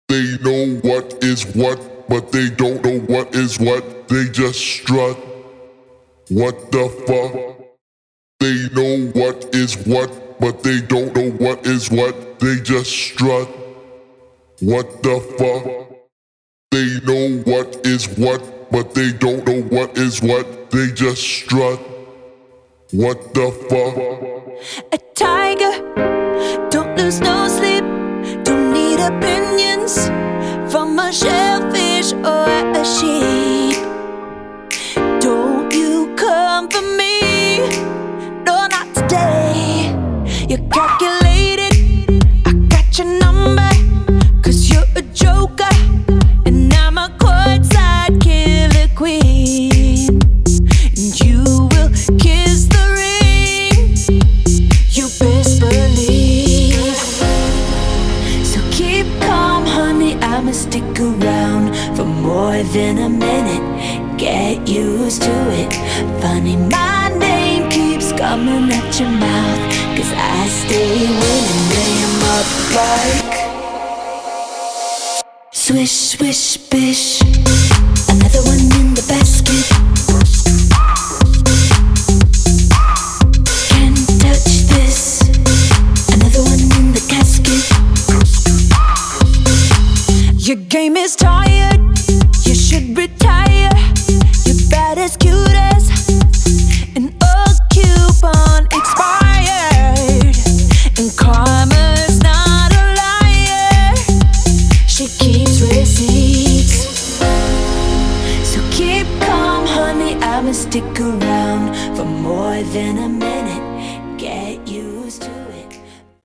They know what is what, but they don't know what is what. They just strut. What the fuck? They know what is what, but they don't know what is what. They just strut. What the fuck? They know what is what, but they don't know what is what. They just strut. What the fuck? A tiger, don't lose no sleep. Don't need opinions from a shellfish or a sheep. Don't you come for me, no, not today. You're calculated, I got your number, 'cause you're a joker and I'm a courtside killer queen. And you will kiss the ring, you best believe. So keep calm, honey, I'ma stick around for more than a minute. Get used to it. Funny, my name keeps coming at your mouth, 'cause I stay winning. Lay 'em up like swish, swish, bish. Another one in the basket. Can't touch this. Another one in the casket. Your game is tired, you should retire. You're bad as cute as an old coupon expired. And karma's not a liar, she keeps receipts. So keep calm, honey, I'ma stick around for more than a minute.